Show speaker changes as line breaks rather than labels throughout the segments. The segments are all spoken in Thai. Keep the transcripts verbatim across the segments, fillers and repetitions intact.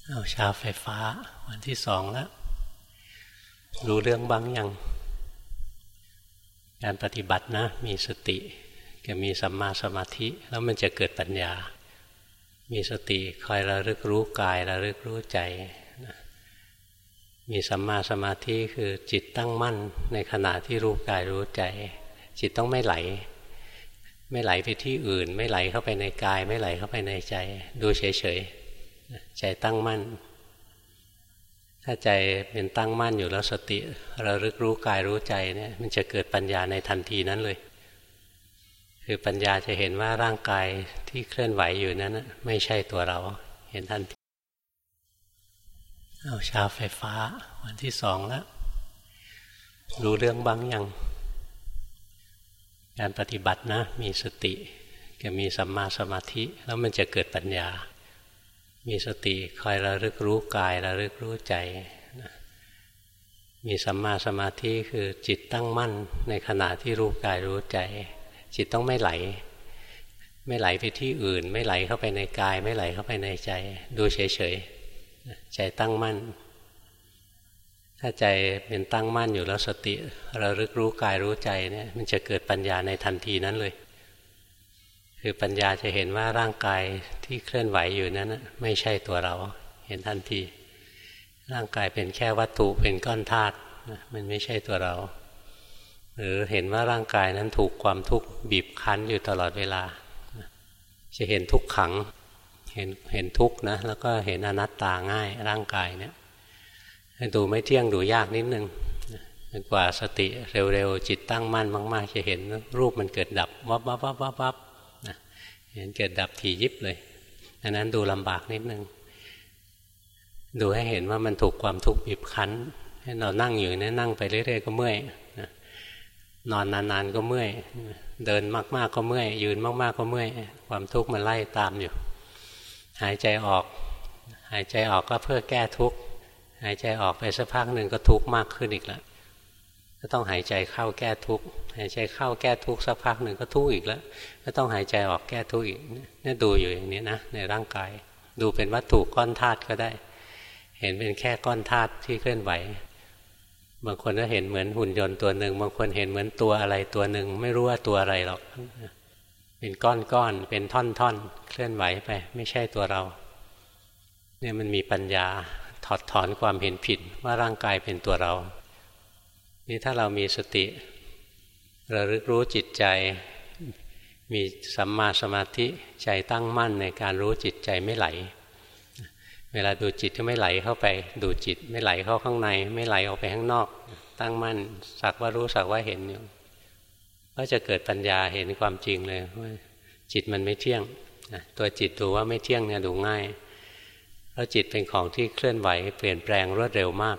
เอาชาไฟฟ้าวันที่สองแล้วรู้เรื่องบ้างยังการปฏิบัตินะมีสติจะมีสัมมาสมาธิแล้วมันจะเกิดปัญญามีสติคอยระลึกรู้กายระลึกรู้ใจมีสัมมาสมาธิคือจิตตั้งมั่นในขณะที่รู้กายรู้ใจจิตต้องไม่ไหลไม่ไหลไปที่อื่นไม่ไหลเข้าไปในกายไม่ไหลเข้าไปในใจดูเฉยๆใจตั้งมั่นถ้าใจเป็นตั้งมั่นอยู่แล้วสติระลึกรู้กายรู้ใจเนี่ยมันจะเกิดปัญญาในทันทีนั้นเลยคือปัญญาจะเห็นว่าร่างกายที่เคลื่อนไหวอยู่นั้นไม่ใช่ตัวเราเห็นทันทีเอาชาไฟฟ้าวันที่สองแล้วรู้เรื่องบ้างยังการปฏิบัตินะมีสติจะมีสัมมาสมาธิแล้วมันจะเกิดปัญญามีสติคอยระลึกรู้กายระลึกรู้ใจมีสัมมาสมาธิคือจิตตั้งมั่นในขณะที่รู้กายรู้ใจจิตต้องไม่ไหลไม่ไหลไปที่อื่นไม่ไหลเข้าไปในกายไม่ไหลเข้าไปในใจดูเฉยๆใจตั้งมั่นถ้าใจเป็นตั้งมั่นอยู่แล้วสติระลึกรู้กายรู้ใจเนี่ยมันจะเกิดปัญญาในทันทีนั้นเลยคือปัญญาจะเห็นว่าร่างกายที่เคลื่อนไหวอยู่นั้นไม่ใช่ตัวเราเห็นทันทีร่างกายเป็นแค่วัตถุเป็นก้อนธาตุมันไม่ใช่ตัวเราหรือเห็นว่าร่างกายนั้นถูกความทุกข์บีบคั้นอยู่ตลอดเวลาจะเห็นทุกขังเห็นเห็นทุกข์นะแล้วก็เห็นอนัตตาง่ายร่างกายเนี่ยดูไม่เที่ยงดูยากนิดนึงกว่าสติเร็วๆจิตตั้งมั่นมากๆจะเห็นรูปมันเกิดดับวับวับวับวับวับเห็นเกิดดับถี่ยิบเลยอันนั้นดูลำบากนิดนึงดูให้เห็นว่ามันถูกความทุกข์บีบคั้นให้เรานั่งอยู่เนี่ยนั่งไปเรื่อยๆก็เมื่อยนอนนานๆก็เมื่อยเดินมากๆก็เมื่อยยืนมากๆก็เมื่อยความทุกข์มันไล่ตามอยู่หายใจออกหายใจออกก็เพื่อแก้ทุกข์หายใจออกไปสักพักหนึ่งก็ทุกข์มากขึ้นอีกแล้วก็ต้องหายใจเข้าแก้ทุกข์หายใจเข้าแก้ทุกข์สักพักหนึ่งก็ทุกข์อีกแล้วก็ต้องหายใจออกแก้ทุกข์อีกนี่ดูอยู่อย่างนี้นะในร่างกายดูเป็นวัตถุก้อนธาตุก็ได้เห็นเป็นแค่ก้อนธาตุที่เคลื่อนไหวบางคนก็เห็นเหมือนหุ่นยนต์ตัวหนึ่งบางคนเห็นเหมือนตัวอะไรตัวหนึ่งไม่รู้ว่าตัวอะไรหรอกเป็นก้อนๆเป็นท่อนๆเคลื่อนไหวไปไม่ใช่ตัวเราเนี่ยมันมีปัญญาถอดถอนความเห็นผิดว่าร่างกายเป็นตัวเรานี่ถ้าเรามีสติระลึกรู้จิตใจมีสัมมาสมาธิใจตั้งมั่นในการรู้จิตใจไม่ไหลเวลาดูจิตก็ไม่ไหลเข้าไปดูจิตไม่ไหลเข้าข้างในไม่ไหลออกไปข้างนอกตั้งมั่นสักว่ารู้สักว่าเห็นอยู่ก็จะเกิดปัญญาเห็นความจริงเลยว่าจิตมันไม่เที่ยงตัวจิตดูว่าไม่เที่ยงเนี่ยดูง่ายแล้วจิตเป็นของที่เคลื่อนไหวเปลี่ยนแปลงรวดเร็วมาก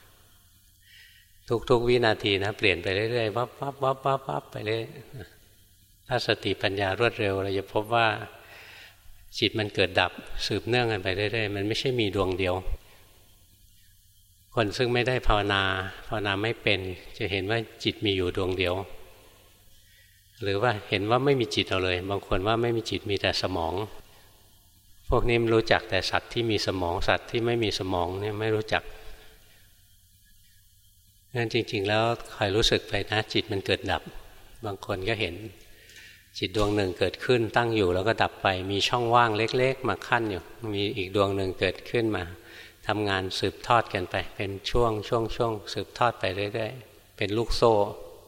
ทุกๆวินาทีนะเปลี่ยนไปเรื่อยๆวับวับวับวับวับไปเรื่อยถ้าสติปัญญารวดเร็วเราจะพบว่าจิตมันเกิดดับสืบเนื่องกันไปเรื่อยๆมันไม่ใช่มีดวงเดียวคนซึ่งไม่ได้ภาวนาภาวนาไม่เป็นจะเห็นว่าจิตมีอยู่ดวงเดียวหรือว่าเห็นว่าไม่มีจิตเอาเลยบางคนว่าไม่มีจิตมีแต่สมองพวกนี้รู้จักแต่สัตว์ที่มีสมองสัตว์ที่ไม่มีสมองเนี่ยไม่รู้จักงั้นจริงๆแล้วคอยรู้สึกไปนะจิตมันเกิดดับบางคนก็เห็นจิตดวงหนึ่งเกิดขึ้นตั้งอยู่แล้วก็ดับไปมีช่องว่างเล็กๆมาขั้นอยู่มีอีกดวงหนึ่งเกิดขึ้นมาทำงานสืบทอดกันไปเป็นช่วงช่วงช่วงสืบทอดไปเรื่อยๆเป็นลูกโซ่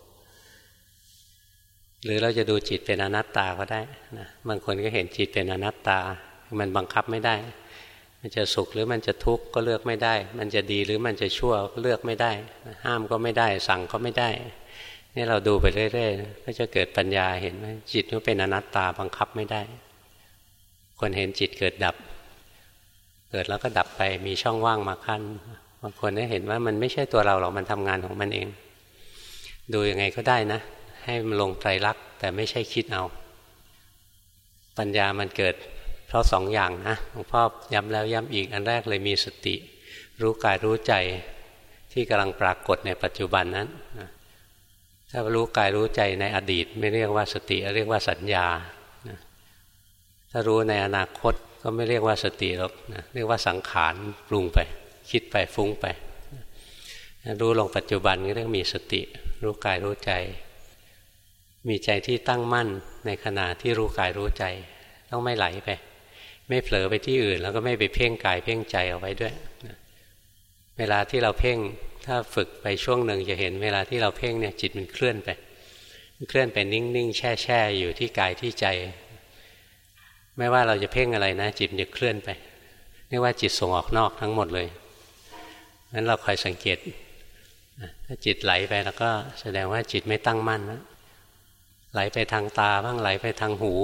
หรือเราจะดูจิตเป็นอนัตตาก็ได้นะบางคนก็เห็นจิตเป็นอนัตตามันบังคับไม่ได้มันจะสุขหรือมันจะทุกข์ก็เลือกไม่ได้มันจะดีหรือมันจะชั่วก็เลือกไม่ได้ห้ามก็ไม่ได้สั่งก็ไม่ได้นี่เราดูไปเรื่อยๆก็จะเกิดปัญญาเห็นว่าจิตมันเป็นอนัตตาบังคับไม่ได้คนเห็นจิตเกิดดับเกิดแล้วก็ดับไปมีช่องว่างมาขั้นบางคนได้เห็นว่ามันไม่ใช่ตัวเราหรอกมันทำงานของมันเองดูยังไงก็ได้นะให้มันลงไตรลักษณ์แต่ไม่ใช่คิดเอาปัญญามันเกิดเพราะสองอย่างนะหลวงพ่อย้ำแล้วย้ำอีกอันแรกเลยมีสติรู้กายรู้ใจที่กำลังปรากฏในปัจจุบันนั้นถ้ารู้กายรู้ใจในอดีตไม่เรียกว่าสติเรียกว่าสัญญาถ้ารู้ในอนาคตก็ก็ไม่เรียกว่าสติหรอกนะเรียกว่าสังขารปรุงไปคิดไปฟุ้งไปรู้ลงปัจจุบันก็เรียกมีสติรู้กายรู้ใจมีใจที่ตั้งมั่นในขณะที่รู้กายรู้ใจต้องไม่ไหลไปไม่เผลอไปที่อื่นแล้วก็ไม่ไปเพ่งกายเพ่งใจเอาไว้ด้วยเวลาที่เราเพ่งถ้าฝึกไปช่วงหนึ่งจะเห็นเวลาที่เราเพ่งเนี่ยจิตมันเคลื่อนไปเคลื่อนไปนิ่งๆแช่ๆอยู่ที่กายที่ใจไม่ว่าเราจะเพ่งอะไรนะจิตมันจะเคลื่อนไปเรียกว่าจิตส่งออกนอกทั้งหมดเลยงั้นเราคอยสังเกตถ้าจิตไหลไปแล้วก็แสดงว่าจิตไม่ตั้งมั่นนะไหลไปทางตาบ้างไหลไปทางหู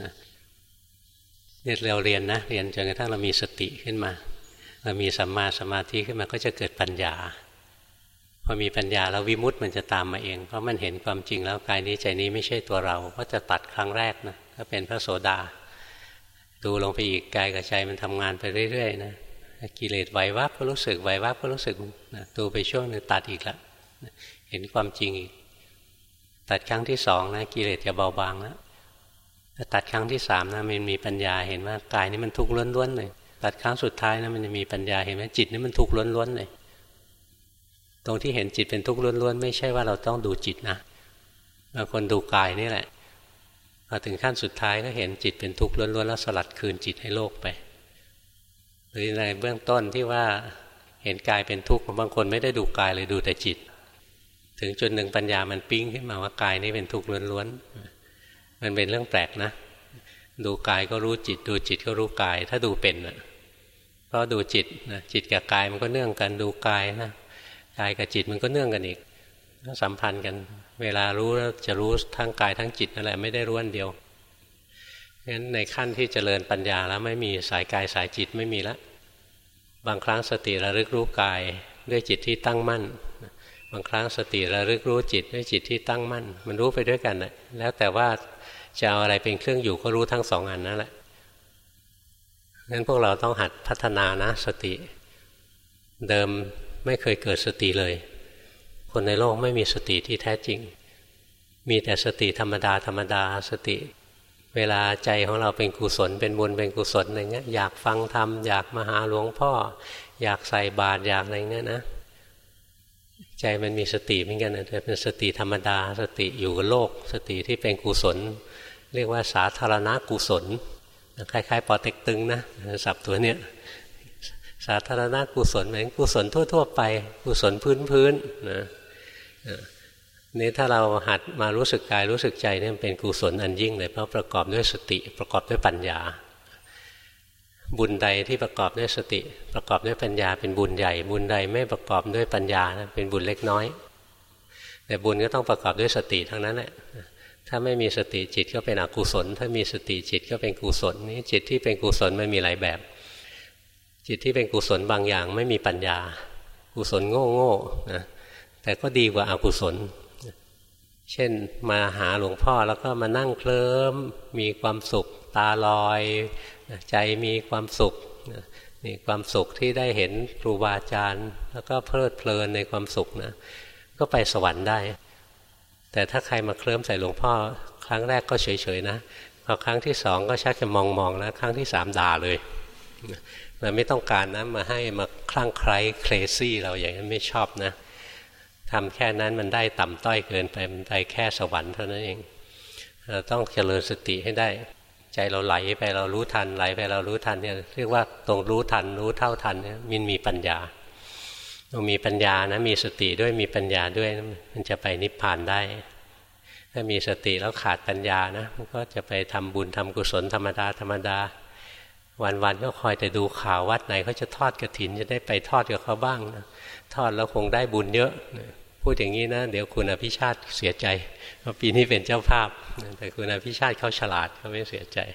เนี่ยเราเรียนนะเรียนจนกระทั่งเรามีสติขึ้นมาเรามีสัมมาสมาธิขึ้นมาก็จะเกิดปัญญาพอมีปัญญาแล้ววิมุตติมันจะตามมาเองเพราะมันเห็นความจริงแล้วกายนี้ใจนี้ไม่ใช่ตัวเราก็จะตัดครั้งแรกนะก็เป็นพระโสดาดูลงไปอีกกายกับใจมันทำงานไปเรื่อยๆนะกิเลสไหววับก็รู้สึกไหววับก็รู้สึกนะดูไปช่วงนึงตัดอีกละเห็นความจริงอีกตัดครั้งที่สองนะกิเลสจะเบาบางแล้วตัดครั้งที่สามนะมันมีปัญญาเห็นว่ากายนี้มันทุกข์ล้วนๆเลยตัดครั้งสุดท้ายนะมันจะมีปัญญาเห็นว่าจิตนี้มันทุกข์ล้วนๆเลยตรงที่เห็นจิตเป็นทุกข์ล้วนๆไม่ใช่ว่าเราต้องดูจิตนะบางคนดูกายนี่แหละพอถึงขั้นสุดท้ายก็เห็นจิตเป็นทุกข์ล้วนๆแล้วสลัดคืนจิตให้โลกไปหรือในเบื้องต้นที่ว่าเห็นกายเป็นทุกข์บางคนไม่ได้ดูกายเลยดูแต่จิตถึงจุดหนึ่งปัญญามันปิ๊งขึ้นมาว่ากายนี้เป็นทุกข์ล้วนๆมันเป็นเรื่องแปลกนะดูกายก็รู้จิตดูจิตก็รู้กายถ้าดูเป็นนะเพราะดูจิตนะจิตกับกายมันก็เนื่องกันดูกายนะกายกับจิตมันก็เนื่องกันอีกก็สัมพันธ์กันเวลารู้แล้วจะรู้ทั้งกายทั้งจิตนั่นแหละไม่ได้รู้อันเดียวงั้นในขั้นที่เจริญปัญญาแล้วไม่มีสายกายสายจิตไม่มีละบางครั้งสติระลึกรู้กายด้วยจิตที่ตั้งมั่นบางครั้งสติระลึกรู้จิตด้วยจิตที่ตั้งมั่นมันรู้ไปด้วยกันนะแล้วแต่ว่าจะเอาอะไรเป็นเครื่องอยู่ก็รู้ทั้งสองอันนั่นแหละงั้นพวกเราต้องหัดพัฒนานะสติเดิมไม่เคยเกิดสติเลยคนในโลกไม่มีสติที่แท้จริงมีแต่สติธรรมดาธรรมดาสติเวลาใจของเราเป็นกุศลเป็นบุญเป็นกุศลอะไรเงี้ยอยากฟังธรรมอยากมาหาหลวงพ่ออยากใส่บาตรอยากอะไรเงี้ยนะใจมันมีสติเหมือนกันแต่เป็นสติธรรมดาสติอยู่กับโลกสติที่เป็นกุศลเรียกว่าสาธารณกุศลคล้ายๆปอเต็กตึงนะศัพท์ตัวเนี้ยสาธารณกุศลเหมือนกุศลทั่วๆไปกุศลพื้นๆนะนี่ถ้าเราหัดมารู้สึกกายรู้สึกใจนี่เป็นกุศลอันยิ่งเลยเพราะประกอบด้วยสติประกอบด้วยปัญญาบุญใดที่ประกอบด้วยสติประกอบด้วยปัญญาเป็นบุญใหญ่บุญใดไม่ประกอบด้วยปัญญานะเป็นบุญเล็กน้อยแต่บุญก็ต้องประกอบด้วยสติทั้งนั้นแหละถ้าไม่มีสติจิตก็เป็นอกุศลถ้ามีสติจิตก็เป็นกุศลนี่จิตที่เป็นกุศลมันมีหลายแบบจิตที่เป็นกุศลบางอย่างไม่มีปัญญากุศลโง่โง่นะแต่ก็ดีกว่าอกุศลเช่นมาหาหลวงพ่อแล้วก็มานั่งเคลิ้มมีความสุขตาลอยใจมีความสุขนี่ความสุขที่ได้เห็นครูบาอาจารย์แล้วก็เพลิดเพลินในความสุขนะก็ไปสวรรค์ได้แต่ถ้าใครมาเคลิ้มใส่หลวงพ่อครั้งแรกก็เฉยๆนะพอครั้งที่สองก็ชักจะมองๆแล้วครั้งที่สามด่าเลยมันไม่ต้องการนะมาให้มาคลั่งไคล้เครซี่เราอย่างนั้นไม่ชอบนะทำแค่นั้นมันได้ต่ำต้อยเกินไปมันไปแค่สวรรค์เท่านั้นเองเราต้องเจริญสติให้ได้ใจเราไหลไปเรารู้ทันไหลไปเรารู้ทันเนี่ยเรียกว่าตรงรู้ทันรู้เท่าทันเนี่ยมันมีปัญญาต้องมีปัญญานะมีสติด้วยมีปัญญาด้วยมันจะไปนิพพานได้ถ้ามีสติแล้วขาดปัญญานะมันก็จะไปทำบุญทำกุศลธรรมดาธรรมดาวันๆก็คอยแต่ดูข่าววัดไหนเขาจะทอดกฐินจะได้ไปทอดกับเขาบ้างนะทอดแล้วคงได้บุญเยอะพูดอย่างนี้นะเดี๋ยวคุณอภิชาติเสียใจเพราะปีนี้เป็นเจ้าภาพแต่คุณอภิชาติเขาฉลาดเขาไม่เสียใจ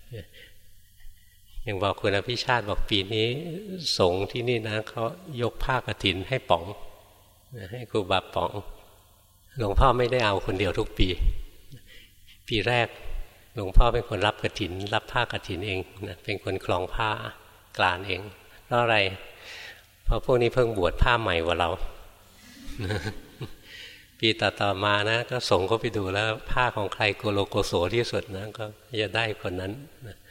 อย่างบอกคุณอภิชาติบอกปีนี้สงฆ์ที่นี่นะเขายกผ้ากฐินให้ป๋องให้ครูบาป๋องหลวงพ่อไม่ได้เอาคนเดียวทุกปีปีแรกหลวงพ่อเป็นคนรับกฐินรับผ้ากฐินเองนะเป็นคนคลองผ้ากลานเองเพราะอะไรเพราะพวกนี้เพิ่งบวชผ้าใหม่กว่าเราปีต่อๆมานะก็ส่งเขาไปดูแล้วผ้าของใครโกโลโกโสที่สุดนะก็จะได้คนนั้น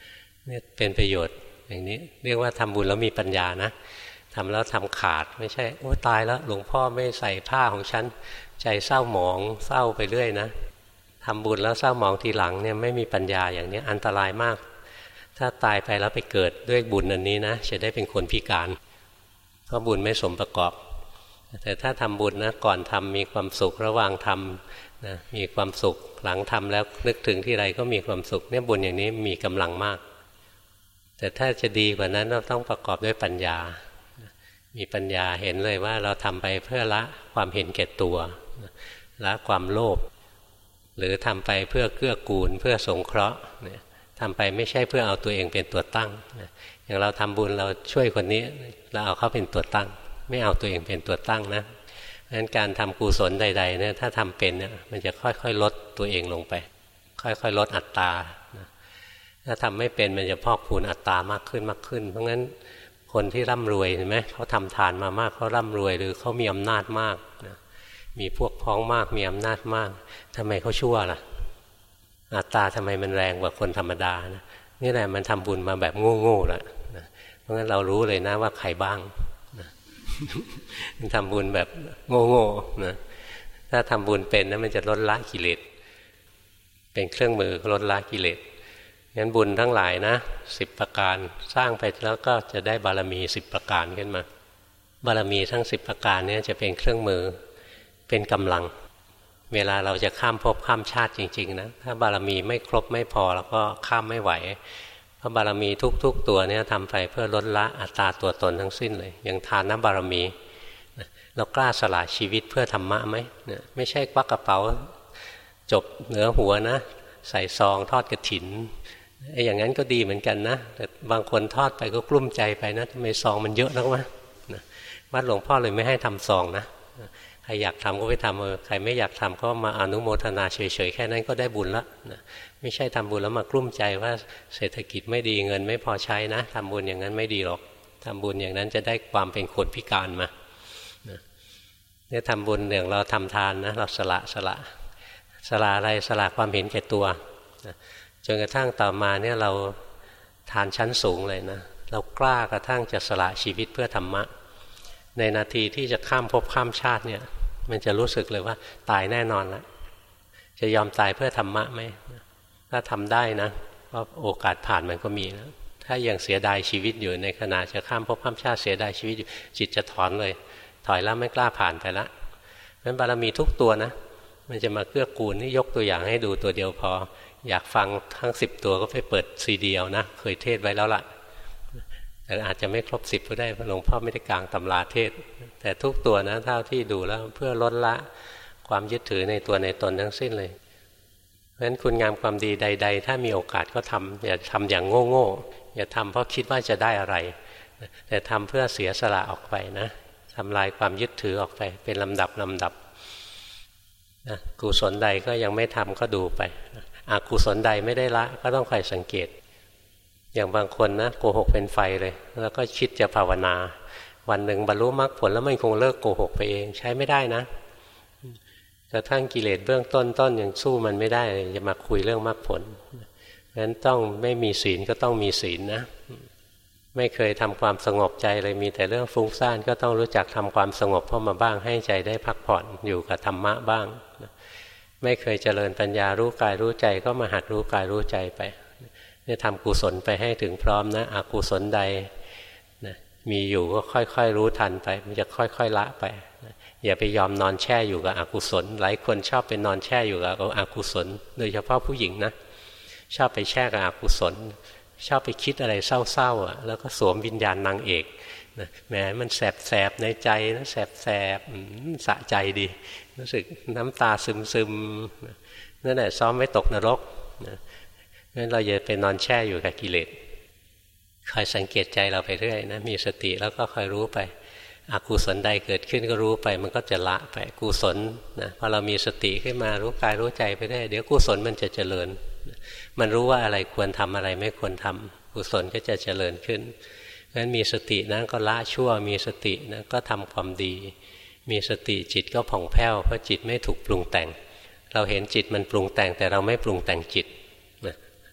เนี่ยเป็นประโยชน์อย่างนี้เรียกว่าทำบุญแล้วมีปัญญานะทำแล้วทำขาดไม่ใช่โอ้ตายแล้วหลวงพ่อไม่ใส่ผ้าของฉันใจเศร้าหมองเศร้าไปเรื่อยนะทำบุญแล้วเศร้าหมองทีหลังเนี่ยไม่มีปัญญาอย่างนี้อันตรายมากถ้าตายไปแล้วไปเกิดด้วยบุญอันนี้นะจะได้เป็นคนพิการเพราะบุญไม่สมประกอบแต่ถ้าทำบุญนะก่อนทำมีความสุขระหว่างทำนะมีความสุขหลังทำแล้วนึกถึงที่ไรก็มีความสุขเนี่ยบุญอย่างนี้มีกำลังมากแต่ถ้าจะดีกว่านั้นเราต้องประกอบด้วยปัญญามีปัญญาเห็นเลยว่าเราทำไปเพื่อละความเห็นแก่ตัวละความโลภหรือทำไปเพื่อเกื้อกูลเพื่อสงเคราะห์ทำไปไม่ใช่เพื่อเอาตัวเองเป็นตัวตั้งอย่างเราทำบุญเราช่วยคนนี้เราเอาเขาเป็นตัวตั้งไม่เอาตัวเองเป็นตัวตั้งนะเพราะฉะนั้นการทำกุศลใดๆเนี่ยถ้าทำเป็นเนี่ยมันจะค่อยๆลดตัวเองลงไปค่อยๆลดอัตตาถ้าทำไม่เป็นมันจะพอกพูนอัตตามากขึ้นมากขึ้นเพราะงั้นคนที่ร่ำรวยเห็นไหมเขาทำทานมามากเขาร่ำรวยหรือเขามีอำนาจมากนะมีพวกพ้องมากมีอำนาจมากทำไมเขาชั่วล่ะอัตตาทำไมมันแรงกว่าคนธรรมดานะนี่แหละมันทำบุญมาแบบโง่ๆแล้วนะเพราะงั้นเรารู้เลยนะว่าใครบ้างนะมันทำบุญแบบโง่ๆนะถ้าทำบุญเป็นนะมันจะลดละกิเลสเป็นเครื่องมือลดละกิเลสงั้นบุญทั้งหลายนะสิบประการสร้างไปแล้วก็จะได้บารมีสิบประการขึ้นมาบารมีทั้งสิบประการนี้จะเป็นเครื่องมือเป็นกำลังเวลาเราจะข้ามภพข้ามชาติจริงๆนะถ้าบารมีไม่ครบไม่พอแล้วก็ข้ามไม่ไหวเพราะบารมีทุกๆตัวเนี่ยทำไปเพื่อลดละอัตตาตัวตนทั้งสิ้นเลยอย่างทานบารมีเรากล้าสละชีวิตเพื่อธรรมะไหมเนี่ยไม่ใช่ควักกระเป๋าจบเหนือหัวนะใส่ซองทอดกฐินไอ้อย่างนั้นก็ดีเหมือนกันนะแต่บางคนทอดไปก็กลุ้มใจไปนะทำไมซองมันเยอะนักวะวัดหลวงพ่อเลยไม่ให้ทำซองนะใครอยากทำก็ไปทำเออใครไม่อยากทำก็มาอนุโมทนาเฉยๆแค่นั้นก็ได้บุญละนะไม่ใช่ทำบุญแล้วมากลุ้มใจว่าเศรษฐกิจไม่ดีเงินไม่พอใช้นะทำบุญอย่างนั้นไม่ดีหรอกทำบุญอย่างนั้นจะได้ความเป็นคนพิการมาเนี่ยทำบุญอย่างเราทำทานนะเราสละสละสละอะไรสละความเห็นแก่ตัวจนกระทั่งต่อมาเนี่ยเราทานชั้นสูงเลยนะเรากล้ากระทั่งจะสละชีวิตเพื่อธรรมะในนาทีที่จะข้ามภพข้ามชาติเนี่ยมันจะรู้สึกเลยว่าตายแน่นอนแล้วจะยอมตายเพื่อธรรมะไหมถ้าทำได้นะเพราะโอกาสผ่านมันก็มีนะถ้ายังเสียดายชีวิตอยู่ในขณะจะข้ามภพข้ามชาติเสียดายชีวิตอยู่จิตจะถอนเลยถอยแล้วไม่กล้าผ่านไปละเพราะฉะนั้นบารมีทุกตัวนะมันจะมาเกื้อกูลนี่ยกตัวอย่างให้ดูตัวเดียวพออยากฟังทั้งสิบตัวก็ไปเปิดซีดีเอานะเคยเทศไว้แล้วล่ะแต่อาจจะไม่ครบสิบก็ได้หลวงพ่อไม่ได้กลางตำราเทศแต่ทุกตัวนะเท่าที่ดูแล้วเพื่อลดละความยึดถือในตัวในตนทั้งสิ้นเลยเพราะฉะนั้นคุณงามความดีใดๆถ้ามีโอกาสก็ทำอย่าทำอย่างโง่ๆอย่าทำเพราะคิดว่าจะได้อะไรแต่ทำเพื่อเสียสละออกไปนะทำลายความยึดถือออกไปเป็นลำดับลำดับนะกุศลใดก็ยังไม่ทำก็ดูไปอกุศลใดไม่ได้ละก็ต้องคอยสังเกตอย่างบางคนนะโกหกเป็นไฟเลยแล้วก็คิดจะภาวนาวันหนึ่งบรรลุมรรคผลแล้วมันคงเลิกโกหกไปเองใช้ไม่ได้นะกระทั่งกิเลสเบื้องต้นต้นยังสู้มันไม่ได้จะมาคุยเรื่องมรรคผลเพราะฉะนั้นต้องไม่มีศีลก็ต้องมีศีลนะไม่เคยทำความสงบใจเลยมีแต่เรื่องฟุ้งซ่านก็ต้องรู้จักทำความสงบเข้ามาบ้างให้ใจได้พักผ่อนอยู่กับธรรมะบ้างไม่เคยเจริญปัญญารู้กายรู้ใจก็มาหัดรู้กายรู้ใจไปนี่ทำกุศลไปให้ถึงพร้อมนะอกุศลใดนะมีอยู่ก็ค่อยๆรู้ทันไปมันจะค่อยๆละไปนะอย่าไปยอมนอนแช่อยู่กับอกุศลหลายคนชอบไปนอนแช่อยู่กับอกุศลโดยเฉพาะผู้หญิงนะชอบไปแช่กับอกุศลชอบไปคิดอะไรเศร้าๆอ่ะแล้วก็สวมวิญญาณนางเอกนะแหมมันแสบๆในใจนะแสบๆสะใจดีรู้สึกน้ำตาซึมๆนั่นแหละซ้อมไว้ตกนรกนะงั้นเราอย่าไปนอนแช่อยู่กับกิเลสคอยสังเกตใจเราไปเรื่อยนะมีสติแล้วก็คอยรู้ไปอกุศลใดเกิดขึ้นก็รู้ไปมันก็จะละไปกุศลนะพอเรามีสติขึ้นมารู้กายรู้ใจไปได้เดี๋ยวกุศลมันจะเจริญมันรู้ว่าอะไรควรทำอะไรไม่ควรทำกุศลก็จะเจริญขึ้นงั้นมีสตินะก็ละชั่วมีสตินะก็ทำความดีมีสติจิตก็ผ่องแผ้วเพราะจิตไม่ถูกปรุงแต่งเราเห็นจิตมันปรุงแต่งแต่เราไม่ปรุงแต่งจิตนะ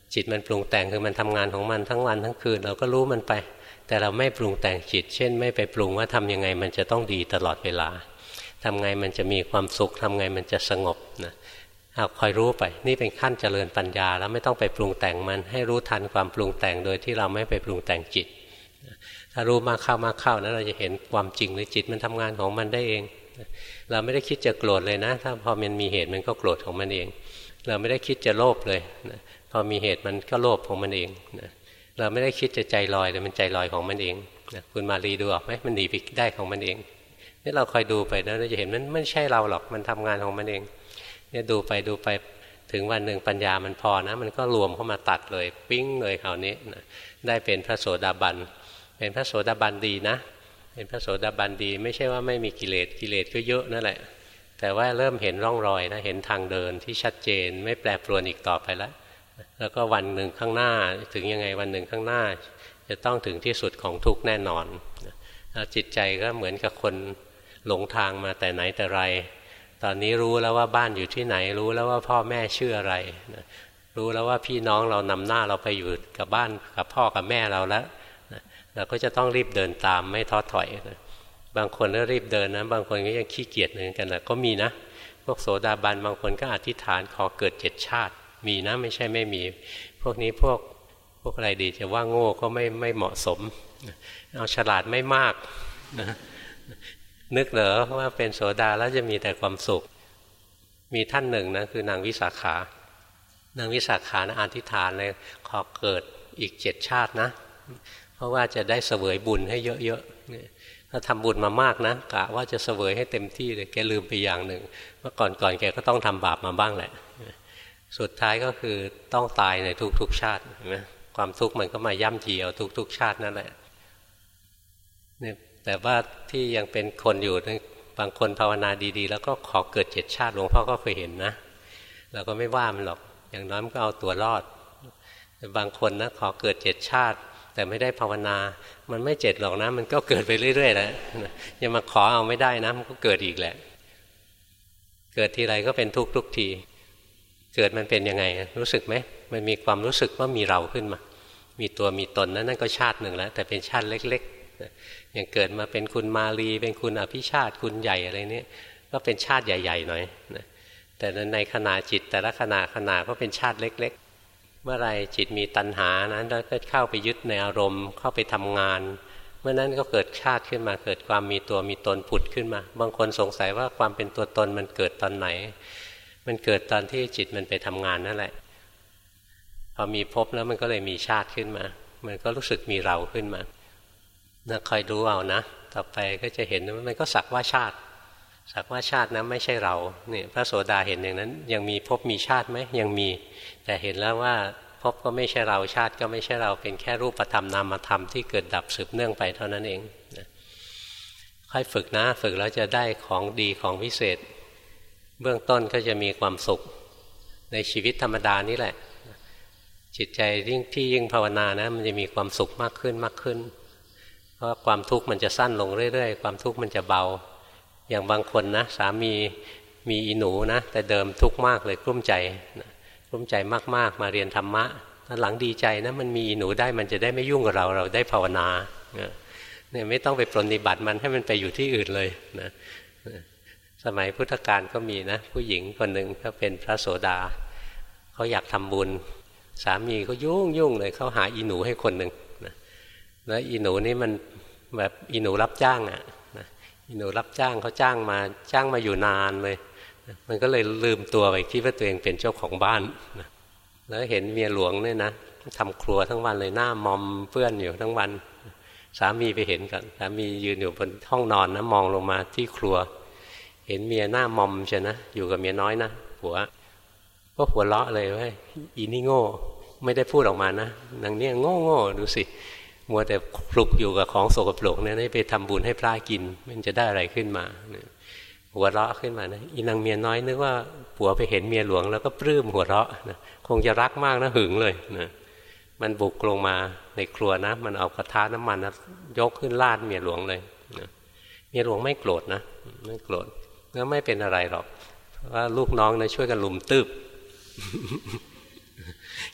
จิตมันปรุงแต่งคือมันทำงานของมันทั้งวันทั้งคืนเราก็รู้มันไปแต่เราไม่ปรุงแต่งจิตเช่นไม่ไปปรุงว่าทำยังไงมันจะต้องดีตลอดเวลาทำไงมันจะมีความสุขทำไงมันจะสงบนะเอาคอยรู้ไปนี่เป็นขั้นเจริญปัญญาแล้วไม่ต้องไปปรุงแต่งมันให้รู้ทันความปรุงแต่งโดยที่เราไม่ไปปรุงแต่งจิตถ้ารู้มากเข้ามากเข้านะเราจะเห็นความจริงเลยจิตมันทำงานของมันได้เองเราไม่ได้คิดจะโกรธเลยนะถ้าพอมันมีเหตุมันก็โกรธของมันเองเราไม่ได้คิดจะโลภเลยนะพอมีเหตุมันก็โลภของมันเองนะเราไม่ได้คิดจะใจลอยเลยมันใจลอยของมันเองนะคุณมาลีดูออกไหมมันหนีไปได้ของมันเองนี่เราคอยดูไปนะเราจะเห็นมันไม่ใช่เราหรอกมันทำงานของมันเองเนี่ยดูไปดูไปถึงวันหนึ่งปัญญามันพอนะมันก็รวมเข้ามาตัดเลยปิ้งเลยคราวนี้นะได้เป็นพระโสดาบันเป็นพระโสดาบันดีนะเป็นพระโสดาบันดีไม่ใช่ว่าไม่มีกิเลสกิเลสก็เยอะนั่นแหละแต่ว่าเริ่มเห็นร่องรอยนะเห็นทางเดินที่ชัดเจนไม่แปรปรวนอีกต่อไปแล้วแล้วก็วันหนึ่งข้างหน้าถึงยังไงวันหนึ่งข้างหน้าจะต้องถึงที่สุดของทุกข์แน่นอนจิตใจก็เหมือนกับคนหลงทางมาแต่ไหนแต่ไรตอนนี้รู้แล้วว่าบ้านอยู่ที่ไหนรู้แล้วว่าพ่อแม่ชื่ออะไรรู้แล้วว่าพี่น้องเรานำหน้าเราไปอยู่กับบ้านกับพ่อกับแม่เราแล้วเราก็จะต้องรีบเดินตามไม่ท้อถอยบางคนก็รีบเดินนะบางคนก็ยังขี้เกียจเหมือนกันแต่ก็มีนะพวกโสดาบันบางคนก็อธิษฐานขอเกิดเจ็ดชาติมีนะไม่ใช่ไม่มีพวกนี้พวกพวกอะไรดีจะว่าโง่ก็ไม่ไม่เหมาะสมเอาฉลาดไม่มากนะนึกเหรอว่าเป็นโสดาแล้วจะมีแต่ความสุขมีท่านหนึ่งนะคือนางวิสาขานางวิสาขานะอธิษฐานเลยขอเกิดอีกเจ็ดชาตินะเพราะว่าจะได้เสวยบุญให้เยอะๆถ้าทำบุญมามากนะกะว่าจะเสวยให้เต็มที่เลยแกลืมไปอย่างหนึ่งเมื่อก่อนก่อนแกก็ต้องทำบาปมาบ้างแหละสุดท้ายก็คือต้องตายในทุกๆชาตินะความทุกข์มันก็มาย่ำยีเอาทุกๆชาตินั่นแหละเนี่ยแต่ว่าที่ยังเป็นคนอยู่บางคนภาวนาดีๆแล้วก็ขอเกิดเจ็ดชาติหลวงพ่อก็เคยเห็นนะเราก็ไม่ว่ามันหรอกอย่างน้อยมันก็เอาตัวรอดแต่บางคนนะขอเกิดเจ็ดชาติแต่ไม่ได้ภาวนามันไม่เจ็ดหรอกนะมันก็เกิดไปเรื่อยๆแล้วยังมาขอเอาไม่ได้นะมันก็เกิดอีกแหละเกิดทีไรก็เป็นทุกข์ทุกทีเกิดมันเป็นยังไงรู้สึกไหมมันมีความรู้สึกว่ามีเราขึ้นมามีตัวมีตนนั้นนั่นก็ชาติหนึ่งแล้วแต่เป็นชาติเล็กๆอย่างเกิดมาเป็นคุณมาลีเป็นคุณอภิชาติคุณใหญ่อะไรนี้ก็เป็นชาติใหญ่ๆหน่อยแต่ในขณะจิตแต่ละขณะขณะก็เป็นชาติเล็กๆเมื่อไรจิตมีตัณหานั้นแล้วก็เข้าไปยึดในอารมณ์เข้าไปทำงานเมื่อนั้นก็เกิดชาติขึ้นมาเกิดความมีตัวมีตนผุดขึ้นมาบางคนสงสัยว่าความเป็นตัวตนมันเกิดตอนไหนมันเกิดตอนที่จิตมันไปทำงานนั่นแหละพอมีภพแล้วมันก็เลยมีชาติขึ้นมามันก็รู้สึกมีเราขึ้นมานะคอยดูเอานะต่อไปก็จะเห็นว่ามันก็สักว่าชาติสักว่าชาตินะไม่ใช่เราเนี่ยพระโสดาเห็นอย่างนั้นยังมีภพมีชาติไหมยังมีแต่เห็นแล้วว่าภพก็ไม่ใช่เราชาติก็ไม่ใช่เราเป็นแค่รูปธรรมนามธรรมที่เกิดดับสืบเนื่องไปเท่านั้นเองนะค่อยฝึกนะฝึกแล้วจะได้ของดีของวิเศษเบื้องต้นก็จะมีความสุขในชีวิตธรรมดานี่แหละจิตใจยิ่งที่ยิ่งภาวนานะมันจะมีความสุขมากขึ้นมากขึ้นเพราะความทุกข์มันจะสั้นลงเรื่อยๆความทุกข์มันจะเบาอย่างบางคนนะสามีมีอีหนูนะแต่เดิมทุกข์มากเลยกลุ้มใจนะกลุ้มใจมากๆมาเรียนธรรมะตอนหลังดีใจนะมันมีอีหนูได้มันจะได้ไม่ยุ่งกับเราเราได้ภาวนาเนี่ยไม่ต้องไปปรนนิบัติมันให้มันไปอยู่ที่อื่นเลยนะสมัยพุทธกาลก็มีนะผู้หญิงคนหนึ่งก็เป็นพระโสดาเขาอยากทำบุญสามีก็ยุ่งยุ่งเลยเขาหาอีหนูให้คนหนึ่งนะแล้วอีหนูนี่มันแบบอีหนูรับจ้างอ่ะนะอีหนูรับจ้างเขาจ้างมาจ้างมาอยู่นานเลยนะมันก็เลยลืมตัวไปคิดว่าตัวเองเป็นเจ้าของบ้านนะแล้วเห็นเมียหลวงเนี่ยนะทำครัวทั้งวันเลยหน้ามอมเปื้อนอยู่ทั้งวันสามีไปเห็นกันสามียืนอยู่บนห้องนอนนะมองลงมาที่ครัวเห็นเมียหน้ามอมใช่นะอยู่กับเมียน้อยนะผัวก็หัวเราะเลยว่าอีนี่โง่ไม่ได้พูดออกมานะนางเนี่ยโง่โง่ดูสิมัวแต่คลุกอยู่กับของโสโครกเนี่ยไปทำบุญให้พระกินมันจะได้อะไรขึ้นมาหัวเราะขึ้นมานะอีนางเมียน้อยนึกว่าผัวไปเห็นเมียหลวงแล้วก็ปลื้มหัวเราะนะคงจะรักมากนะหึงเลยนะมันบุกลงมาในครัวนะมันเอากระทะน้ำมันนะยกขึ้นลาดเมียหลวงเลยนะเมียหลวงไม่โกรธนะไม่โกรธแล้วไม่เป็นอะไรหรอกเพราะว่าลูกน้องนะช่วยกันลุมตืบ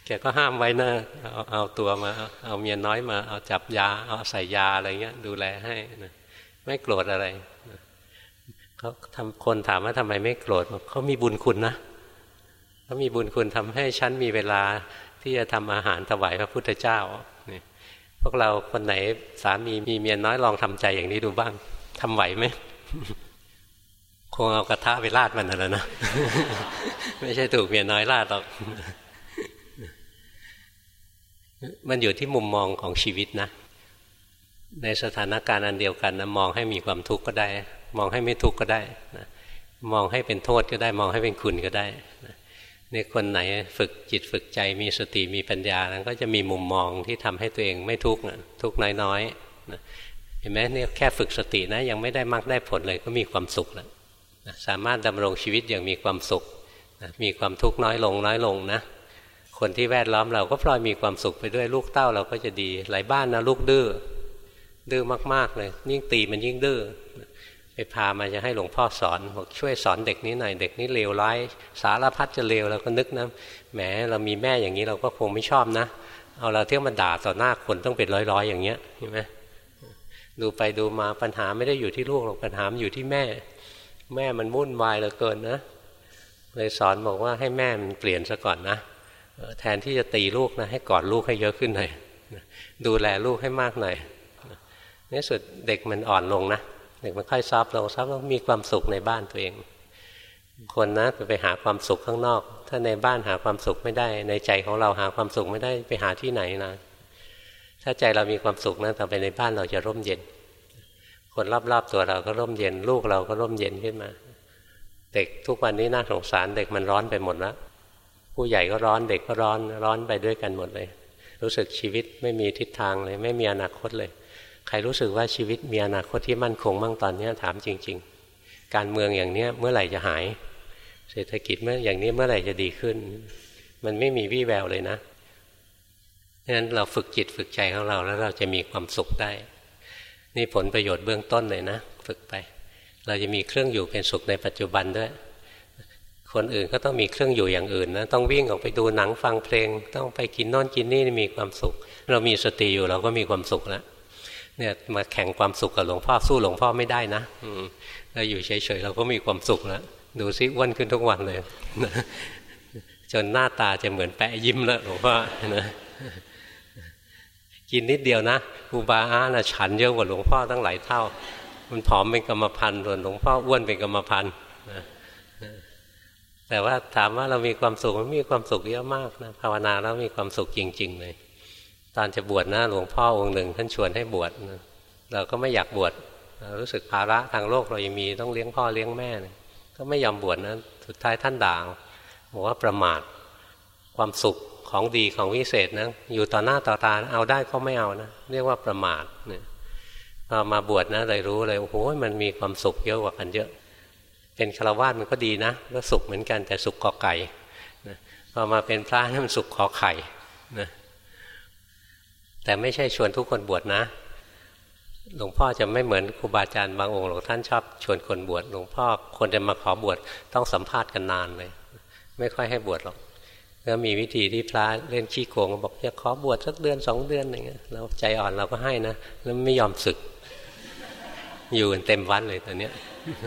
แกก็ห้ามไว้นะเอาเอาตัวมาเอาเมียน้อยมาเอาจับยาเอาใส่ยาอะไรเงี้ยดูแลให้นะไม่โกรธอะไรเขาทำคนถามว่าทำไมไม่โกรธเขามีบุญคุณนะเขามีบุญคุณทำให้ฉันมีเวลาที่จะทำอาหารถวายพระพุทธเจ้านี่พวกเราคนไหนสามีมีเมียน้อยลองทำใจอย่างนี้ดูบ้างทำไหวไหมคงเอากระทะไปราดมันแล้วนะไม่ใช่ถูกเมียน้อยราดหรอกมันอยู่ที่มุมมองของชีวิตนะในสถานการณ์อันเดียวกันนะมองให้มีความทุกข์ก็ได้มองให้ไม่ทุกข์ก็ได้นะมองให้เป็นโทษก็ได้มองให้เป็นคุณก็ได้นะนี่คนไหนฝึกจิตฝึกใจมีสติมีปัญญานั้นก็จะมีมุมมองที่ทำให้ตัวเองไม่ทุกข์นะทุกข์น้อยๆนะเห็นไหมเนี่ยแค่ฝึกสตินะยังไม่ได้มรรคได้ผลเลยก็มีความสุขแล้วนะสามารถดำรงชีวิตอย่างมีความสุขนะมีความทุกข์น้อยลงน้อยลงนะคนที่แวดล้อมเราก็พลอยมีความสุขไปด้วยลูกเต้าเราก็จะดีหลายบ้านนะลูกดื้อดื้อมากๆเลยยิ่งตีมันยิ่งดื้อไปพามาจะให้หลวงพ่อสอนบอกช่วยสอนเด็กนี้หน่อยเด็กนี้เลวร้ายสารพัดจะเลวเราก็นึกนะแหมเรามีแม่อย่างนี้เราก็คงไม่ชอบนะเอาเราเที่ยวมาด่าต่อหน้าคนต้องเป็นร้อยๆอย่างเงี้ยเห็นไหมดูไปดูมาปัญหาไม่ได้อยู่ที่ลูกหรอกปัญหามันอยู่ที่แม่แม่มันวุ่นวายเหลือเกินนะเลยสอนบอกว่าให้แม่มันเปลี่ยนซะก่อนนะแทนที่จะตีลูกนะให้กอดลูกให้เยอะขึ้นหน่อยดูแลลูกให้มากหน่อยในสุดเด็กมันอ่อนลงนะเด็กมันค่อยซอฟลงซอฟลงมีความสุขในบ้านตัวเองคนนะไปหาความสุขข้างนอกถ้าในบ้านหาความสุขไม่ได้ในใจของเราหาความสุขไม่ได้ไปหาที่ไหนนะถ้าใจเรามีความสุขนะต่อไปในบ้านเราจะร่มเย็นคนรอบๆตัวเราก็ร่มเย็นลูกเราก็ร่มเย็นขึ้นมาเด็กทุกวันนี้น่าสงสารเด็กมันร้อนไปหมดแล้วผู้ใหญ่ก็ร้อนเด็กก็ร้อนร้อนไปด้วยกันหมดเลยรู้สึกชีวิตไม่มีทิศทางเลยไม่มีอนาคตเลยใครรู้สึกว่าชีวิตมีอนาคตที่มั่นคงมั่งตอนนี้ถามจริงๆการเมืองอย่างนี้เมื่อไหร่จะหายเศรษฐกิจเมื่ออย่างนี้เมื่อไหร่จะดีขึ้นมันไม่มีวี่แววเลยนะงั้นเราฝึกจิตฝึกใจของเราแล้วเราจะมีความสุขได้นี่ผลประโยชน์เบื้องต้นเลยนะฝึกไปเราจะมีเครื่องอยู่เป็นสุขในปัจจุบันด้วยคนอื่นก็ต้องมีเครื่องอยู่อย่างอื่นนะต้องวิ่งออกไปดูหนังฟังเพลงต้องไปกินโน่นกินนี่มีความสุขเรามีสติอยู่เราก็มีความสุขแล้วเนี่ยมาแข่งความสุขกับหลวงพ่อสู้หลวงพ่อไม่ได้นะเราอยู่เฉยๆเราก็มีความสุขแล้วดูซิอ้วนขึ้นทุกวันเลยจนหน้าตาจะเหมือนแปะยิ้มแล้วหลวงพ่อนะกินนิดเดียวนะครูบาอานะฉันเยอะกว่าหลวงพ่อตั้งหลายเท่ามันผอมเป็นกรรมพันธุ์ส่วนหลวงพ่ออ้วนเป็นกรรมพันธุ์แต่ว่าถามว่าเรามีความสุขมันมีความสุขเยอะมากนะภาวนาแล้วมีความสุขจริงๆเลยตอนจะบวชนะหลวงพ่อองค์หนึ่งท่านชวนให้บวชนะเราก็ไม่อยากบวชรู้สึกภาระทางโลกเรายังมีต้องเลี้ยงพ่อเลี้ยงแม่นะก็ไม่ยอมบวชนะสุดท้ายท่านด่าบอกว่าประมาทความสุขของดีของวิเศษนะอยู่ต่อหน้าต่อตาเอาได้ก็ไม่เอานะเรียกว่าประมาทเนี่ยพอมาบวชนะเลยรู้เลยโอ้โหมันมีความสุขเยอะกว่ากันเยอะเป็นฆราวาสมันก็ดีนะก็สุขเหมือนกันแต่สุขกอไก่นะพอมาเป็นพระนั่นมันสุขขอไข่นะแต่ไม่ใช่ชวนทุกคนบวชนะหลวงพ่อจะไม่เหมือนครูบาอาจารย์บางองค์หลวงท่านชอบชวนคนบวชหลวงพ่อคนจะมาขอบวชต้องสัมภาษณ์กันนานเลยไม่ค่อยให้บวชหรอกก็มีวิธีที่พระเล่นขี้โกงบอกจะขอบวชสักเดือนสองเดือนอย่างเงี้ยเราใจอ่อนเราก็ให้นะแล้วไม่ยอมสึกอยู่กันเต็มวัดเลยตอนเนี้ย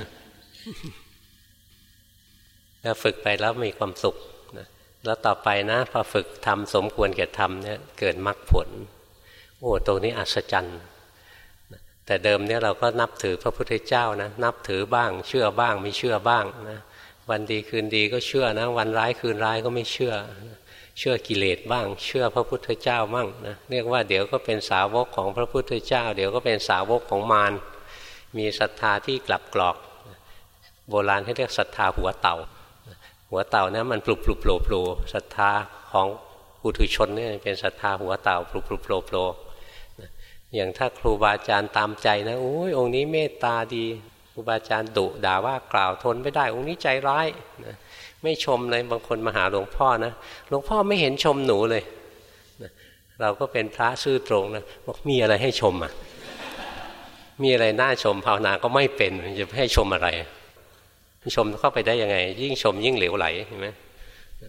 แล้วฝึกไปแล้วมีความสุขนะแล้วต่อไปนะพอฝึกทำสมควรแก่ทำเนี่ยเกิดมรรคผลโอ้ตรงนี้อัศจรรย์แต่เดิมเนี่ยเราก็นับถือพระพุทธเจ้านะนับถือบ้างเชื่อบ้างไม่เชื่อบ้างนะวันดีคืนดีก็เชื่อนะวันร้ายคืนร้ายก็ไม่เชื่อเชื่อกิเลสบ้างเชื่อพระพุทธเจ้าบ้างนะเรียกว่าเดี๋ยวก็เป็นสาวกของพระพุทธเจ้าเดี๋ยวก็เป็นสาวกของมารมีศรัทธาที่กลับกรอกโบราณให้เรียกศรัทธาหัวเต่าหัวเต่านะมันปลุกปลุกโผล่โผล่ศรัทธาของปุถุชนเนี่ยเป็นศรัทธาหัวเต่าปลุกปลุกโผล่โผล่อย่างถ้าครูบาอาจารย์ตามใจนะโอ้ยองค์นี้เมตตาดีครูบาอาจารย์ดุด่าว่ากล่าวทนไม่ได้องค์นี้ใจร้ายนะไม่ชมเลยบางคนมาหาหลวงพ่อนะหลวงพ่อไม่เห็นชมหนูเลยนะเราก็เป็นพระซื่อตรงนะบอกมีอะไรให้ชมอ่ะมีอะไรน่าชมภาวนาก็ไม่เป็นจะให้ชมอะไรชมเข้าไปได้ยังไงยิ่งชมยิ่งเหลวไหลเห็นไหม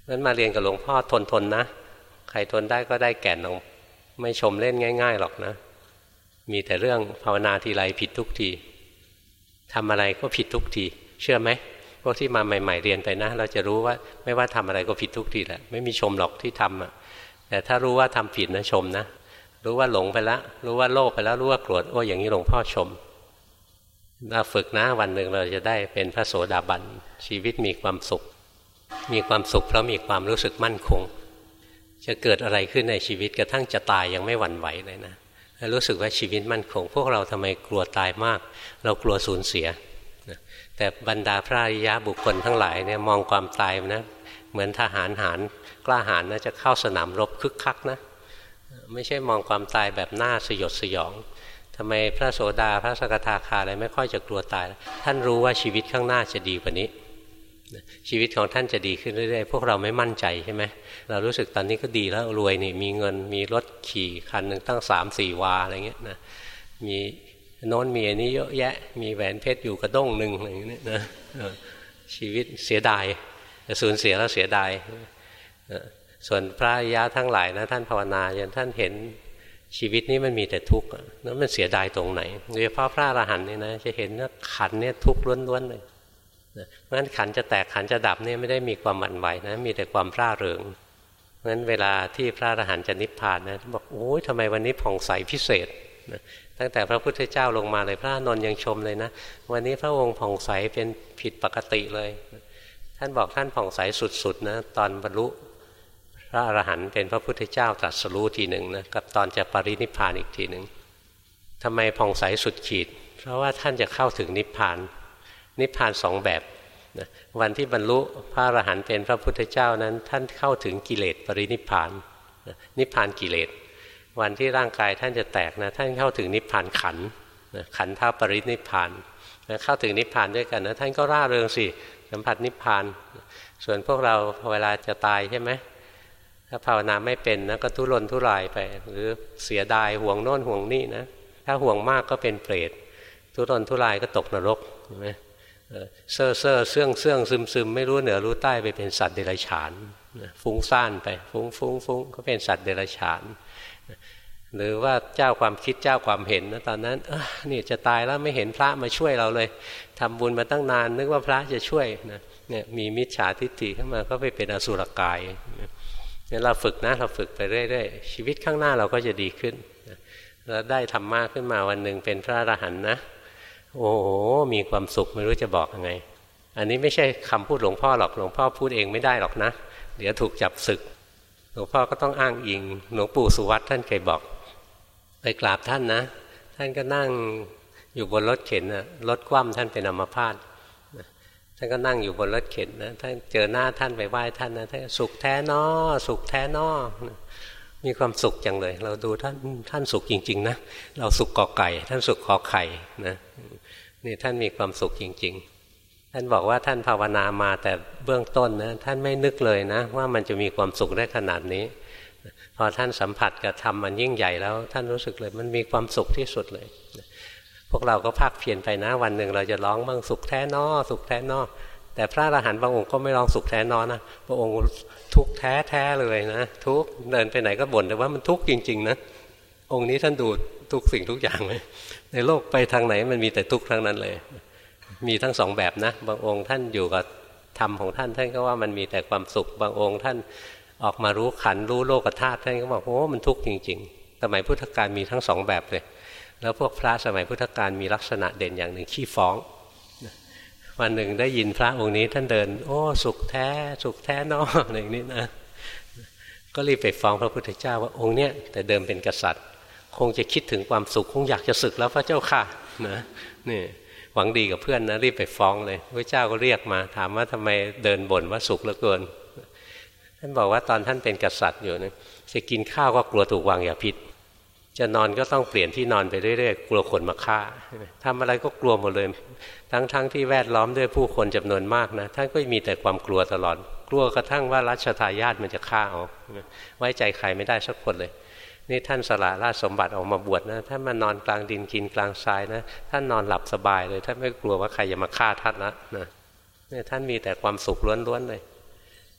นั้นมาเรียนกับหลวงพ่อทนทนนะใครทนได้ก็ได้แก่นลงไม่ชมเล่นง่ายๆหรอกนะมีแต่เรื่องภาวนาทีไรผิดทุกทีทำอะไรก็ผิดทุกทีเชื่อไหมพวกที่มาใหม่ๆเรียนไปนะเราจะรู้ว่าไม่ว่าทำอะไรก็ผิดทุกทีแหละไม่มีชมหรอกที่ทำอ่ะแต่ถ้ารู้ว่าทำผิดนะชมนะรู้ว่าหลงไปแล้วรู้ว่าโลภไปแล้วรู้ว่าโกรธโอ้อย่างนี้หลวงพ่อชมเราฝึกนะวันหนึ่งเราจะได้เป็นพระโสดาบันชีวิตมีความสุขมีความสุขเพราะมีความรู้สึกมั่นคงจะเกิดอะไรขึ้นในชีวิตกระทั่งจะตายยังไม่หวั่นไหวเลยนะรู้สึกว่าชีวิตมั่นคงพวกเราทำไมกลัวตายมากเรากลัวสูญเสียแต่บรรดาพระอริยะบุคคลทั้งหลายเนี่ยมองความตายนะเหมือนทหารหารกล้าหาญนะจะเข้าสนามรบคึกคักนะไม่ใช่มองความตายแบบหน้าสยดสยองทำไมพระโสดาพระสกทาคาอะไรไม่ค่อยจะกลัวตายท่านรู้ว่าชีวิตข้างหน้าจะดีกว่านี้ชีวิตของท่านจะดีขึ้นเรื่อยๆพวกเราไม่มั่นใจใช่ไหมเรารู้สึกตอนนี้ก็ดีแล้วรวยนี่มีเงินมีรถขี่คันหนึ่งตั้งสามสี่วาอะไรเงี้ยนะมีโน้นมีอันนี้เยอะแยะมีแหวนเพชรอยู่กระด้งหนึ่งอะไรอย่างเงี้ยนะชีวิตเสียดายสูญเสียแล้วเสียดายส่วนพระอริยะทั้งหลายนะท่านภาวนาจนท่านเห็นชีวิตนี้มันมีแต่ทุกข์แล้วมันเสียดายตรงไหนโดยเฉพาะพระอรหันต์นี่นะจะเห็นว่าขันเนี่ยทุกข์ล้วนๆเลยเพราะฉะนั้นขันจะแตกขันจะดับเนี่ยไม่ได้มีความหวั่นไหวนะมีแต่ความร่าเริงเพราะฉะนั้นเวลาที่พระอรหันต์จะนิพพานนะบอกโอ้ยทำไมวันนี้ผ่องใสพิเศษนะตั้งแต่พระพุทธเจ้าลงมาเลยพระอานนท์ยังชมเลยนะวันนี้พระองค์ผ่องใสเป็นผิดปกติเลยท่านบอกท่านผ่องใสสุดๆนะตอนบรรลุพระอรหันต์เป็นพระพุทธเจ้าตรัสรู้ทีหนึ่งนะกับตอนจะปรินิพพานอีกทีหนึ่งทำไมผ่องใสสุดขีดเพราะว่าท่านจะเข้าถึงนิพพานนิพพานสองแบบนะวันที่บรรลุพระอรหันต์เป็นพระพุทธเจ้านั้นท่านเข้าถึงกิเลสปรินิพพานนะนิพพานกิเลสวันที่ร่างกายท่านจะแตกนะท่านเข้าถึงนิพพานขันธ์นะขันธปรินิพพานนะเข้าถึงนิพพานด้วยกันนะท่านก็ร่าเริงสิสัมผัสนิพพานส่วนพวกเราเวลาจะตายใช่ไหมถ้าภาวนาไม่เป็นนะก็ทุรนทุรายไปหรือเสียดายห่วงโน่นห่วงนี่นะถ้าห่วงมากก็เป็นเปรตทุรนทุรายก็ตกนรกใช่ไหมเซ่อเซ่อเสื่องเสื่องซึมซึมไม่รู้เหนือรู้ใต้ไปเป็นสัตว์เดรัจฉานฟุ้งซ่านไปฟุ้งฟุ้งฟุ้งก็เป็นสัตว์เดรัจฉานหรือว่าเจ้าความคิดเจ้าความเห็นนะตอนนั้นนี่จะตายแล้วไม่เห็นพระมาช่วยเราเลยทำบุญมาตั้งนานนึกว่าพระจะช่วยนะเนี่ยมีมิจฉาทิฏฐิขึ้นมาก็ไปเป็นอสุรกายเนี่ยเราฝึกนะเราฝึกไปเรื่อยๆชีวิตข้างหน้าเราก็จะดีขึ้นแล้วได้ธรรมะขึ้นมาวันหนึ่งเป็นพระอรหันต์นะโอ้โหมีความสุขไม่รู้จะบอกยังไงอันนี้ไม่ใช่คำพูดหลวงพ่อหรอกหลวงพ่อพูดเองไม่ได้หรอกนะเดี๋ยวถูกจับศึกหลวงพ่อก็ต้องอ้างอิงหลวงปู่สุวัตท่านเคยบอกไปกราบท่านนะท่านก็นั่งอยู่บนรถเข็นนะรถคว่ำท่านเป็นอัมพาตท่านก็นั่งอยู่บนรถเข็นนะท่านเจอหน้าท่านไปไหว้ท่านนะท่านสุขแท้นอสุขแท้นอมีความสุขจังเลยเราดูท่านท่านสุขจริงๆนะเราสุขกอไก่ท่านสุขขอไข่นะนี่ท่านมีความสุขจริงๆท่านบอกว่าท่านภาวนามาแต่เบื้องต้นนะท่านไม่นึกเลยนะว่ามันจะมีความสุขได้ขนาดนี้พอท่านสัมผัสกับธรรมมันยิ่งใหญ่แล้วท่านรู้สึกเลยมันมีความสุขที่สุดเลยพวกเราก็ภาคเพียรไปนะวันหนึ่งเราจะร้องบ้างสุขแท้นอสุขแท้นอแต่พระอรหันต์บางองค์ก็ไม่ร้องสุขแท้นอนะพระองค์ทุกข์แท้แท้เลยนะทุกข์เดินไปไหนก็บ่นแต่ว่ามันทุกข์จริงๆนะองค์นี้ท่านดูทุกสิ่งทุกอย่างเลยในโลกไปทางไหนมันมีแต่ทุกข์ทั้งนั้นเลยมีทั้งสองแบบนะบางองค์ท่านอยู่กับธรรมของท่านท่านก็ว่ามันมีแต่ความสุขบางองค์ท่านออกมารู้ขันธ์รู้โลกธาตุท่านก็บอกโอ้มันทุกข์จริงๆสมัยพุทธกาลมีทั้งสองแบบเลยแล้วพวกพระสมัยพุทธกาลมีลักษณะเด่นอย่างหนึ่งขี้ฟ้องวันหนึ่งได้ยินพระองค์นี้ท่านเดินโอ้สุขแท้สุขแท้นออะไรอย่างนี้นะก็รีบไปฟ้องพระพุทธเจ้าว่าองค์เนี้ยแต่เดิมเป็นกษัตริย์คงจะคิดถึงความสุขคงอยากจะศึกแล้วพระเจ้าค่ะนะนี่หวังดีกับเพื่อนนะรีบไปฟ้องเลยพระเจ้าก็เรียกมาถามว่าทำไมเดินบ่นว่าสุขเหลือเกินท่านบอกว่าตอนท่านเป็นกษัตริย์อยู่นะจะกินข้าวก็กลัวถูกวางยาพิษจะนอนก็ต้องเปลี่ยนที่นอนไปเรื่อยๆกลัวคนมาฆ่าทำอะไรก็กลัวหมดเลยทั้งๆ ท, ที่แวดล้อมด้วยผู้คนจำนวนมากนะท่านก็มีแต่ความกลัวตลอดกลัวกระทั่งว่ารัชทายาทมันจะฆ่าเอาไว้ใจใครไม่ได้สักคนเลยนี่ท่านสละราชสมบัติออกมาบวชนะท่านมานอนกลางดินกินกลางทรายนะท่านนอนหลับสบายเลยท่านไม่กลัวว่าใครจะมาฆ่าท่านนะนะนี่ท่านมีแต่ความสุขล้วนๆเลย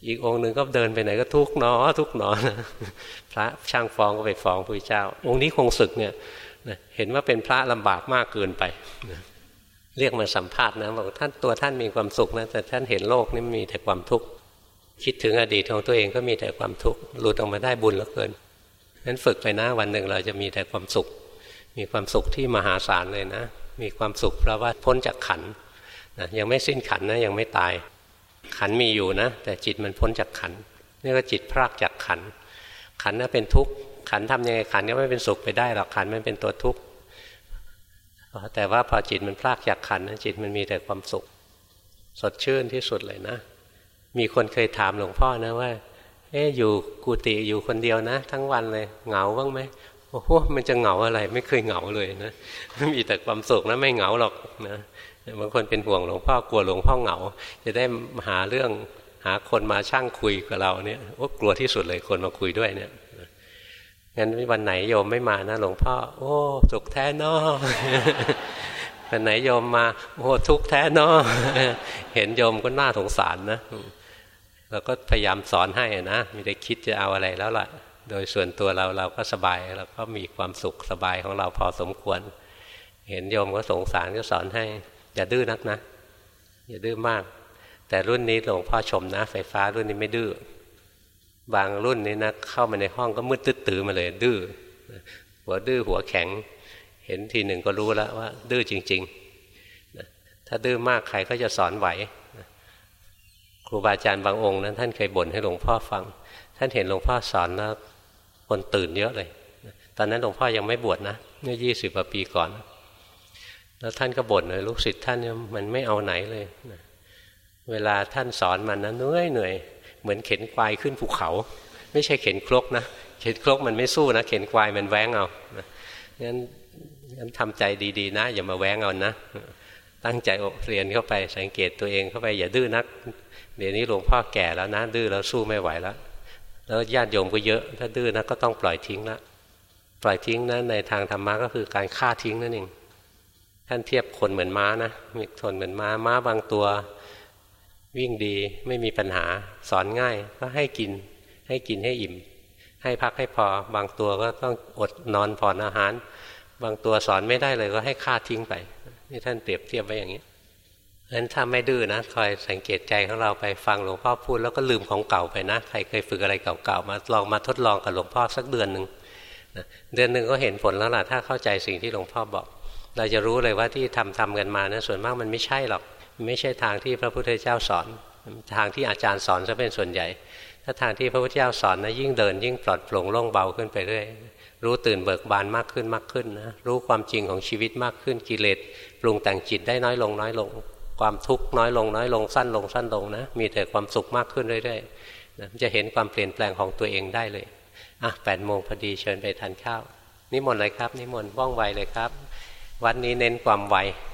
อีกองค์หนึ่งก็เดินไปไหนก็ทุกข์หนอทุกข์หนอนะพระช่างฟ้องก็ไปฟ้องพระพุทธเจ้าองค์นี้คงศึกเนี่ยเห็นว่าเป็นพระลำบากมากเกินไปเรียกมาสัมภาษณ์นะบอกท่านตัวท่านมีความสุขนะแต่ท่านเห็นโลกนี่มีแต่ความทุกข์คิดถึงอดีตของตัวเองก็มีแต่ความทุกข์หลุดออกมาได้บุญเหลือเกินนั้นฝึกไปนะวันหนึ่งเราจะมีแต่ความสุขมีความสุขที่มหาศาลเลยนะมีความสุขเพราะว่าพ้นจากขันธ์นะยังไม่สิ้นขันธ์นะยังไม่ตายขันธ์มีอยู่นะแต่จิตมันพ้นจากขันธ์นี่ก็จิตพรากจากขันธ์ขันธ์น่ะเป็นทุกข์ขันธ์ทำยังไงขันธ์ก็ไม่เป็นสุขไปได้หรอกขันธ์มันเป็นตัวทุกข์แต่ว่าพอจิตมันพรากจากขันธ์จิตมันมีแต่ความสุขสดชื่นที่สุดเลยนะมีคนเคยถามหลวงพ่อนะว่าเอ๊ะอยู่กุฏิอยู่คนเดียวนะทั้งวันเลยเหงาบ้างไหมโอ้โหมันจะเหงาอะไรไม่เคยเหงาเลยนะมีแต่ความสุขนะไม่เหงาหรอกนะบางคนเป็นห่วงหลวงพ่อกลัวหลวงพ่อเหงาจะได้หาเรื่องหาคนมาช่างคุยกับเราเนี่ยโอ้กลัวที่สุดเลยคนมาคุยด้วยเนี่ยงั้นวันไหนโยมไม่มานะหลวงพ่อโอ้สุขแท้นอวันไหนโยมมาโอ้ทุกข์แท้นอเห็นโยมก็น่าสงสารนะเราก็พยายามสอนให้นะไม่ได้คิดจะเอาอะไรแล้วล่ะโดยส่วนตัวเราเราก็สบายเราก็มีความสุขสบายของเราพอสมควรเห็นโยมก็สงสารก็สอนให้อย่าดื้อนักนะอย่าดื้อมากแต่รุ่นนี้หลวงพ่อชมนะไฟฟ้ารุ่นนี้ไม่ดื้อบางรุ่นนี้นะเข้ามาในห้องก็มืดตื้อตื้อมาเลยดื้อหัวดื้อหัวแข็งเห็นทีหนึ่งก็รู้แล้วว่าดื้อจริงๆถ้าดื้อมากใครก็จะสอนไหวครูบาอาจารย์บางองค์นั้นท่านเคยบ่นให้หลวงพ่อฟังท่านเห็นหลวงพ่อสอนแล้วคนตื่นเยอะเลยตอนนั้นหลวงพ่อยังไม่บวชนะเมื่อยี่สิบกว่าปีก่อนแล้วท่านก็บ่นเลยลูกศิษย์ท่านเนี่ยมันไม่เอาไหนเลยเวลาท่านสอนมันนะเหนื่อยเหนื่อยเหมือนเข็นควายขึ้นภูเขาไม่ใช่เข็นครกนะเข็นครกมันไม่สู้นะเข็นควายมันแว้งเอางั้นงั้นทำใจดีๆนะอย่ามาแว้งเอานะตั้งใจเรียนเข้าไปสังเกตตัวเองเข้าไปอย่าดื้อนักเดี๋ยวนี้หลวงพ่อแก่แล้วนะดื้อแล้วสู้ไม่ไหวแล้วแล้วญาติโยมก็เยอะถ้าดื้อนะก็ต้องปล่อยทิ้งละปล่อยทิ้งนะในทางธรรมะก็คือการฆ่าทิ้งนั่นเองท่านเทียบคนเหมือนม้านะมีคนเหมือนม้าม้าบางตัววิ่งดีไม่มีปัญหาสอนง่ายก็ให้กินให้กินให้อิ่มให้พักให้พอบางตัวก็ต้องอดนอนผ่อนอาหารบางตัวสอนไม่ได้เลยก็ให้ฆ่าทิ้งไปนี่ท่านเปรียบเทียบไว้อย่างนี้เพราะฉะนั้นถ้าไม่ดื้อนะคอยสังเกตใจของเราไปฟังหลวงพ่อพูดแล้วก็ลืมของเก่าไปนะใครเคยฝึกอะไรเก่าๆมาลองมาทดลองกับหลวงพ่อสักเดือนหนึ่งเดือนหนึ่งก็เห็นผลแล้วล่ะถ้าเข้าใจสิ่งที่หลวงพ่อบอกเราจะรู้เลยว่าที่ทำทำกันมานะส่วนมากมันไม่ใช่หรอกไม่ใช่ทางที่พระพุทธเจ้าสอนทางที่อาจารย์สอนจะเป็นส่วนใหญ่ถ้าทางที่พระพุทธเจ้าสอนนะยิ่งเดินยิ่งปลอดโปร่งโล่งเบาขึ้นไปเรื่อยรู้ตื่นเบิกบานมากขึ้นมากขึ้นนะรู้ความจริงของชีวิตมากขึ้นกิเลสปรุงแต่งจิตได้น้อยลงน้อยลงความทุกข์น้อยลงน้อยลงสั้นลงสั้นลงนะมีแต่ความสุขมากขึ้นเรื่อยๆนะจะเห็นความเปลี่ยนแปลงของตัวเองได้เลยอ่ะแปดโมงพอดีเชิญไปทานข้าวนิมนต์เลยครับนิมนต์ว่องไวเลยครับวัดนี้เน้นความไว